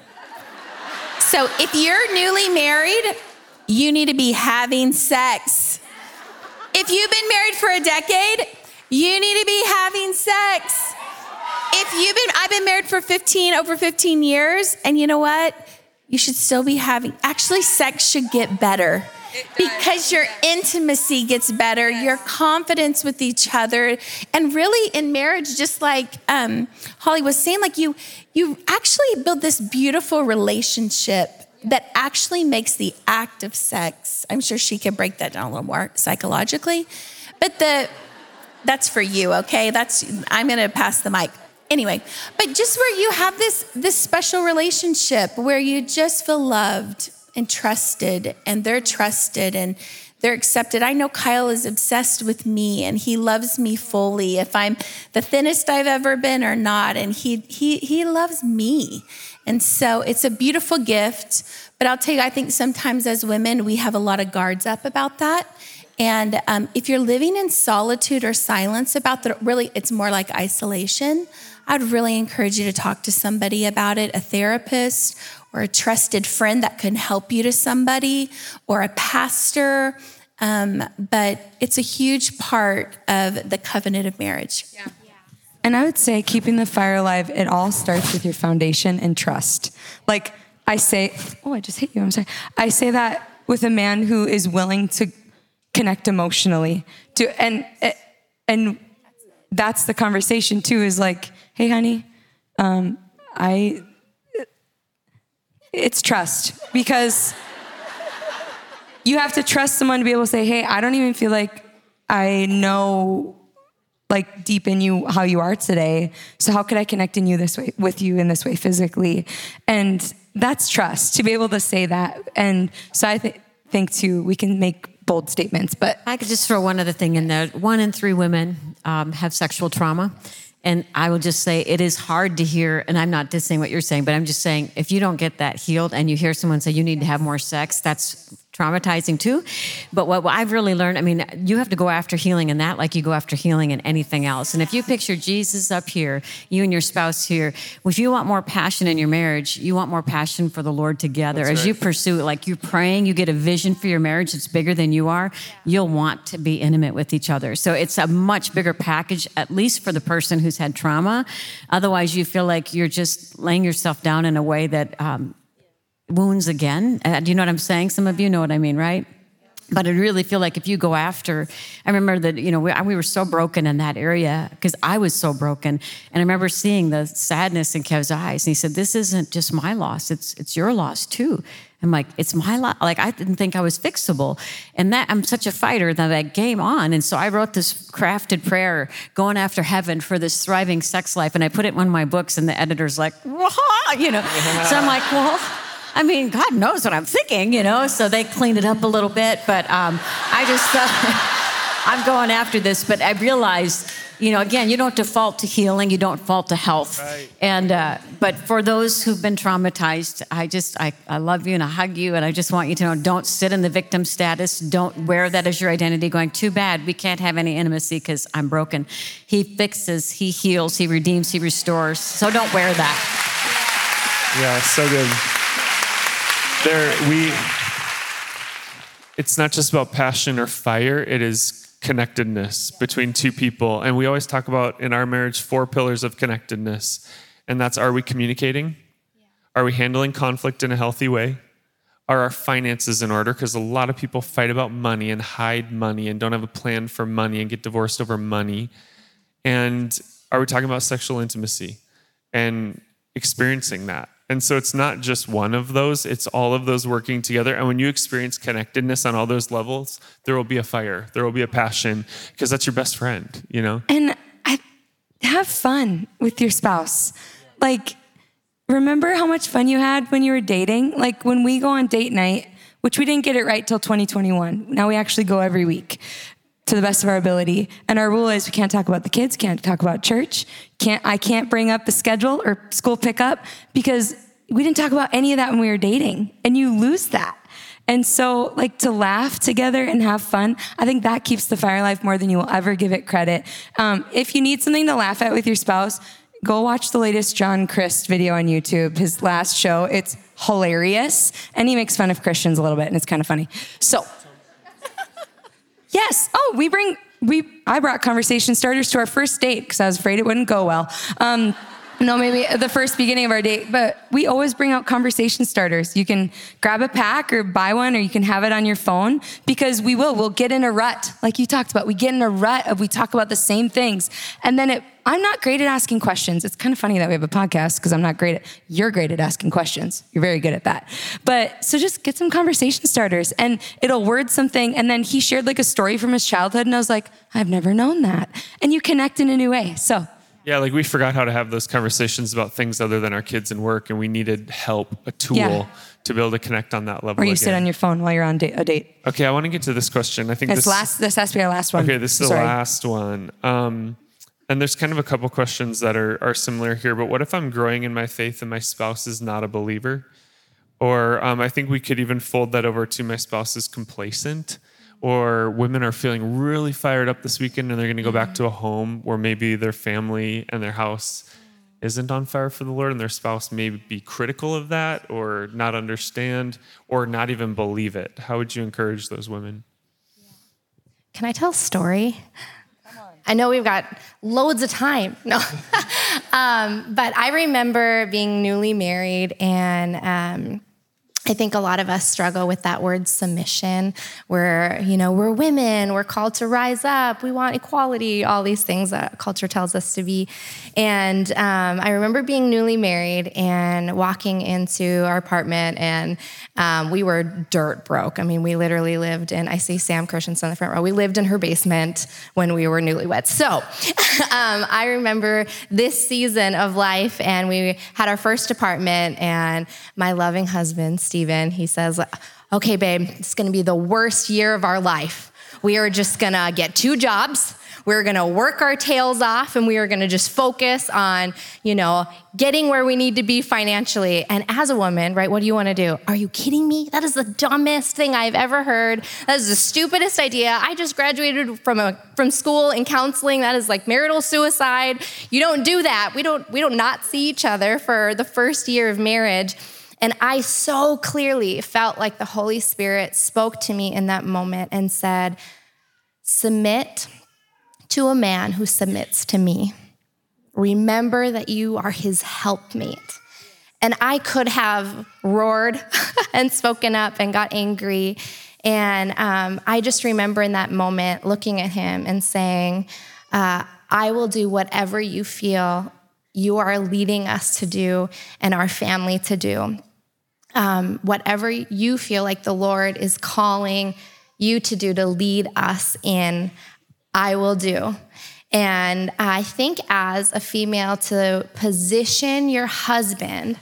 So if you're newly married, you need to be having sex. If you've been married for a decade, you need to be having sex. If you've been, I've been married for fifteen, over fifteen years, and you know what? You should still be having, actually sex should get better because your intimacy gets better, your confidence with each other. And really in marriage, just like um, Holly was saying, like you, you actually build this beautiful relationship that actually makes the act of sex. I'm sure she could break that down a little more psychologically, but the, that's for you, okay? That's, I'm gonna pass the mic. Anyway, but just where you have this, this special relationship where you just feel loved and trusted, and they're trusted and they're accepted. I know Kyle is obsessed with me and he loves me fully if I'm the thinnest I've ever been or not. And he, he, he loves me. And so it's a beautiful gift, but I'll tell you, I think sometimes as women, we have a lot of guards up about that. And um, if you're living in solitude or silence about that, really, it's more like isolation. I'd really encourage you to talk to somebody about it, a therapist or a trusted friend that can help you to somebody or a pastor. Um, but it's a huge part of the covenant of marriage. Yeah. And I would say keeping the fire alive, it all starts with your foundation and trust. Like I say, oh, I just hit you, I'm sorry. I say that with a man who is willing to connect emotionally to, and, and that's the conversation too, is like, hey, honey, um, I, it's trust, because you have to trust someone to be able to say, hey, I don't even feel like I know like deep in you how you are today. So how could I connect in you this way with you in this way physically? And that's trust, to be able to say that. And so I th- think too, we can make bold statements, but I could just throw one other thing in there. One in three women um, have sexual trauma. And I will just say it is hard to hear, and I'm not dissing what you're saying, but I'm just saying if you don't get that healed and you hear someone say you need to have more sex, that's traumatizing too. But what I've really learned, I mean, you have to go after healing in that like you go after healing in anything else. And if you picture Jesus up here, you and your spouse here, if you want more passion in your marriage, you want more passion for the Lord together. That's As right. you pursue it, like you're praying, you get a vision for your marriage that's bigger than you are, you'll want to be intimate with each other. So it's a much bigger package, at least for the person who's had trauma. Otherwise, you feel like you're just laying yourself down in a way that um, wounds again. Uh, do you know what I'm saying? Some of you know what I mean, right? But I really feel like if you go after, I remember that, you know, we, we were so broken in that area because I was so broken. And I remember seeing the sadness in Kev's eyes. And he said, this isn't just my loss. It's it's your loss too. I'm like, it's my loss. Like, I didn't think I was fixable. And that I'm such a fighter that I game on. And so I wrote this crafted prayer going after heaven for this thriving sex life. And I put it in one of my books and the editor's like, wah, you know. So I'm like, well, I mean, God knows what I'm thinking, you know, so they cleaned it up a little bit, but um, I just thought, I'm going after this, but I realized, you know, again, you don't default to healing, you don't default to health. Right. And, uh, but for those who've been traumatized, I just, I, I love you and I hug you, and I just want you to know, don't sit in the victim status, don't wear that as your identity, going, too bad, we can't have any intimacy because I'm broken. He fixes, he heals, he redeems, he restores, so don't wear that. Yeah, so good. There, we, it's not just about passion or fire, it is connectedness between two people. And we always talk about in our marriage, four pillars of connectedness. And that's, are we communicating? Yeah. Are we handling conflict in a healthy way? Are our finances in order? Because a lot of people fight about money and hide money and don't have a plan for money and get divorced over money. And are we talking about sexual intimacy and experiencing that? And so it's not just one of those, it's all of those working together. And when you experience connectedness on all those levels, there will be a fire, there will be a passion, because that's your best friend, you know? And I, have fun with your spouse. Like, remember how much fun you had when you were dating? Like when we go on date night, which we didn't get it right till twenty twenty-one. Now we actually go every week to the best of our ability. And our rule is we can't talk about the kids, can't talk about church, can't I can't bring up the schedule or school pickup because we didn't talk about any of that when we were dating. And you lose that. And so like to laugh together and have fun, I think that keeps the fire alive more than you will ever give it credit. Um, if you need something to laugh at with your spouse, go watch the latest John Crist video on YouTube, his last show. It's hilarious. And he makes fun of Christians a little bit, and it's kind of funny. So, yes. Oh, we bring, we. I brought conversation starters to our first date because I was afraid it wouldn't go well. Um, no, maybe the first beginning of our date, but we always bring out conversation starters. You can grab a pack or buy one, or you can have it on your phone because we will, we'll get in a rut. Like you talked about, we get in a rut of we talk about the same things. And then it, I'm not great at asking questions. It's kind of funny that we have a podcast because I'm not great at, you're great at asking questions. You're very good at that. But so just get some conversation starters and it'll word something. And then he shared like a story from his childhood. And I was like, I've never known that. And you connect in a new way. So yeah, like we forgot how to have those conversations about things other than our kids and work, and we needed help, a tool Yeah. to be able to connect on that level. Or you again. sit on your phone while you're on date, a date. Okay, I want to get to this question. I think It's this last. This has to be our last one. Okay, this is the Sorry. last one. Um, and there's kind of a couple questions that are are similar here. But what if I'm growing in my faith and my spouse is not a believer? Or um, I think we could even fold that over to my spouse is complacent. Or women are feeling really fired up this weekend and they're going to go back to a home where maybe their family and their house isn't on fire for the Lord, and their spouse may be critical of that or not understand or not even believe it. How would you encourage those women? Can I tell a story? I know we've got loads of time. No. um, but I remember being newly married, and um, I think a lot of us struggle with that word submission. We're, you know, we're women, we're called to rise up, we want equality, all these things that culture tells us to be. And um, I remember being newly married and walking into our apartment, and um, we were dirt broke. I mean, we literally lived in, I see Sam Christensen in the front row, we lived in her basement when we were newlyweds. So um, I remember this season of life, and we had our first apartment, and my loving husband, Steven, he says, okay, babe, it's going to be the worst year of our life. We are just going to get two jobs. We're going to work our tails off, and we are going to just focus on, you know, getting where we need to be financially. And as a woman, right, what do you want to do? Are you kidding me? That is the dumbest thing I've ever heard. That is the stupidest idea. I just graduated from a from school in counseling. That is like marital suicide. You don't do that. We don't we don't not see each other for the first year of marriage. And I so clearly felt like the Holy Spirit spoke to me in that moment and said, submit to a man who submits to me. Remember that you are his helpmate. And I could have roared and spoken up and got angry. And um, I just remember in that moment looking at him and saying, uh, I will do whatever you feel you are leading us to do and our family to do. Um, whatever you feel like the Lord is calling you to do to lead us in, I will do. And I think as a female, to position your husband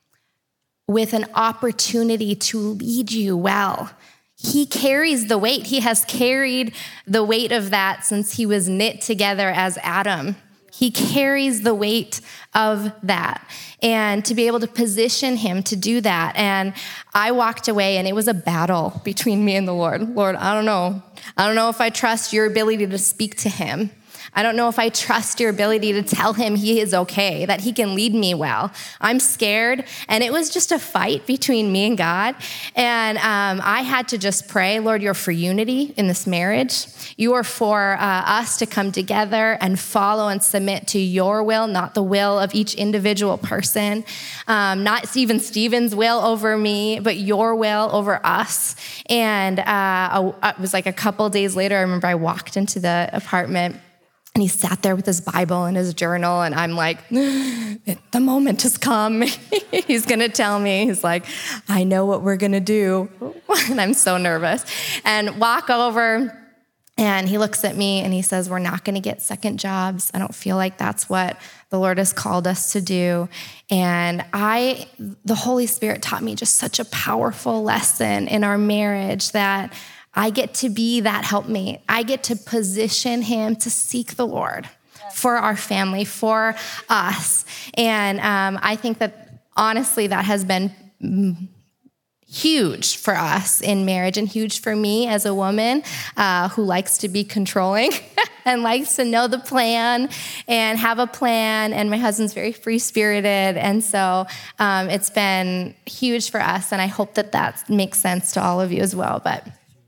with an opportunity to lead you well. He carries the weight. He has carried the weight of that since he was knit together as Adam. He carries the weight of that. And to be able to position him to do that. And I walked away, and it was a battle between me and the Lord. Lord, I don't know. I don't know if I trust your ability to speak to him. I don't know if I trust your ability to tell him he is okay, that he can lead me well. I'm scared. And it was just a fight between me and God. And um, I had to just pray, Lord, you're for unity in this marriage. You are for uh, us to come together and follow and submit to your will, not the will of each individual person, um, not even Stephen's will over me, but your will over us. And uh, it was like a couple days later, I remember I walked into the apartment, and he sat there with his Bible and his journal, and I'm like, the moment has come. He's gonna tell me. He's like, I know what we're gonna do. And I'm so nervous. And walk over, And he looks at me and he says, we're not going to get second jobs. I don't feel like that's what the Lord has called us to do. And I, the Holy Spirit taught me just such a powerful lesson in our marriage that I get to be that helpmate. I get to position him to seek the Lord for our family, for us. And um, I think that honestly, that has been huge for us in marriage and huge for me as a woman uh, who likes to be controlling and likes to know the plan and have a plan. And my husband's very free-spirited. And so um, it's been huge for us. And I hope that that makes sense to all of you as well. But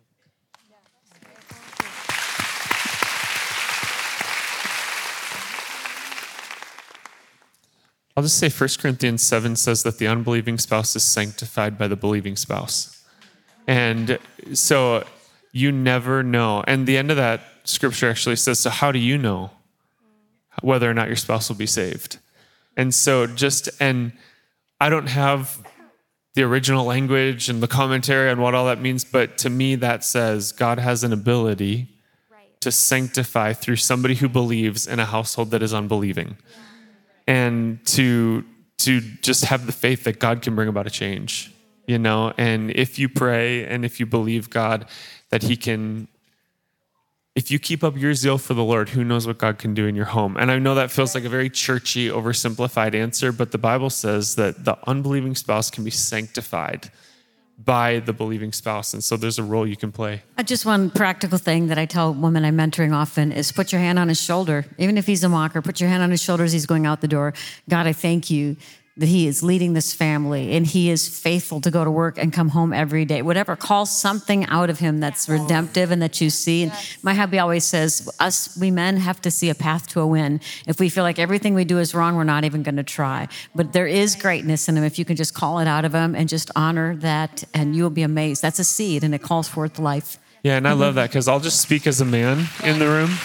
I'll just say First Corinthians seven says that the unbelieving spouse is sanctified by the believing spouse. And so you never know. And the end of that scripture actually says, so how do you know whether or not your spouse will be saved? And so just, and I don't have the original language and the commentary on what all that means, but to me that says God has an ability to sanctify through somebody who believes in a household that is unbelieving. Yeah. And to to just have the faith that God can bring about a change, you know? And if you pray and if you believe God that he can, if you keep up your zeal for the Lord, who knows what God can do in your home? And I know that feels like a very churchy, oversimplified answer, but the Bible says that the unbelieving spouse can be sanctified by the believing spouse. And so there's a role you can play. Uh, Just one practical thing that I tell women I'm mentoring often is put your hand on his shoulder. Even if he's a mocker, put your hand on his shoulder as he's going out the door. God, I thank you that he is leading this family and he is faithful to go to work and come home every day. Whatever, call something out of him that's redemptive and that you see. And my hubby always says, us, we men have to see a path to a win. If we feel like everything we do is wrong, we're not even going to try. But there is greatness in him if you can just call it out of him and just honor that, and you'll be amazed. That's a seed and it calls forth life. Yeah, and I love that because I'll just speak as a man in the room.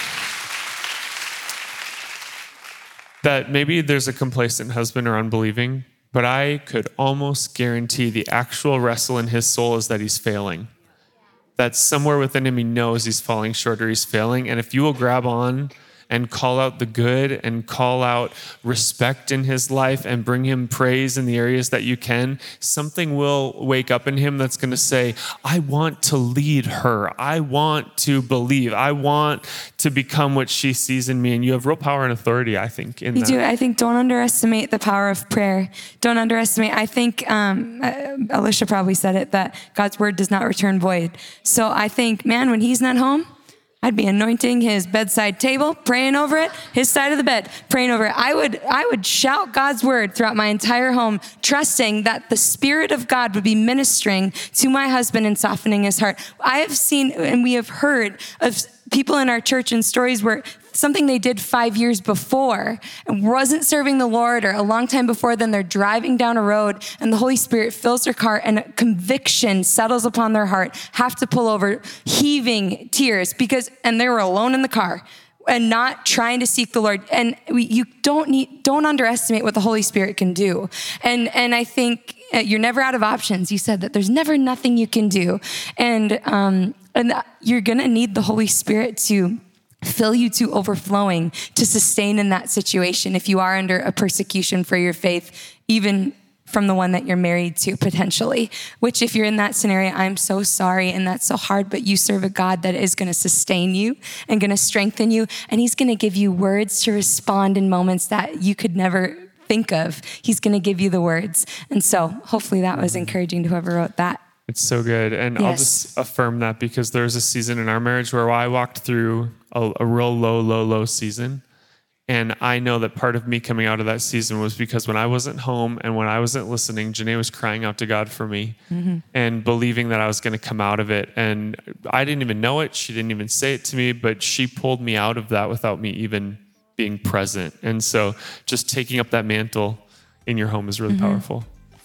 That maybe there's a complacent husband or unbelieving, but I could almost guarantee the actual wrestle in his soul is that he's failing. That somewhere within him he knows he's falling short or he's failing. And if you will grab on and call out the good and call out respect in his life and bring him praise in the areas that you can, something will wake up in him that's going to say, I want to lead her. I want to believe. I want to become what she sees in me. And you have real power and authority, I think, in You that. do. I think don't underestimate the power of prayer. Don't underestimate. I think um, uh, Alicia probably said it, that God's word does not return void. So I think, man, when he's not home, I'd be anointing his bedside table, praying over it, his side of the bed, praying over it. I would, I would shout God's word throughout my entire home, trusting that the Spirit of God would be ministering to my husband and softening his heart. I have seen, and we have heard of people in our church and stories where something they did five years before and wasn't serving the Lord, or a long time before, then they're driving down a road and the Holy Spirit fills their car and conviction settles upon their heart, have to pull over, heaving tears because, and they were alone in the car and not trying to seek the Lord. And we, you don't need, don't underestimate what the Holy Spirit can do. And, and I think you're never out of options. You said that there's never nothing you can do. And, um, and you're going to need the Holy Spirit to fill you to overflowing to sustain in that situation if you are under a persecution for your faith, even from the one that you're married to potentially, which if you're in that scenario, I'm so sorry and that's so hard, but you serve a God that is going to sustain you and going to strengthen you, and he's going to give you words to respond in moments that you could never think of. He's going to give you the words. And so hopefully that was encouraging to whoever wrote that. It's so good. And Yes. I'll just affirm that because there was a season in our marriage where I walked through a, a real low, low, low season. And I know that part of me coming out of that season was because when I wasn't home and when I wasn't listening, Janae was crying out to God for me mm-hmm. and believing that I was going to come out of it. And I didn't even know it. She didn't even say it to me, but she pulled me out of that without me even being present. And so just taking up that mantle in your home is really mm-hmm. powerful.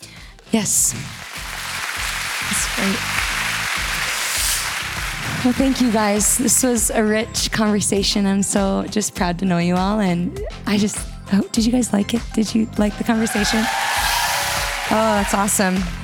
Yes. That's great. Well, thank you guys. This was a rich conversation. I'm so just proud to know you all. And I just, oh, did you guys like it? Did you like the conversation? Oh, that's awesome.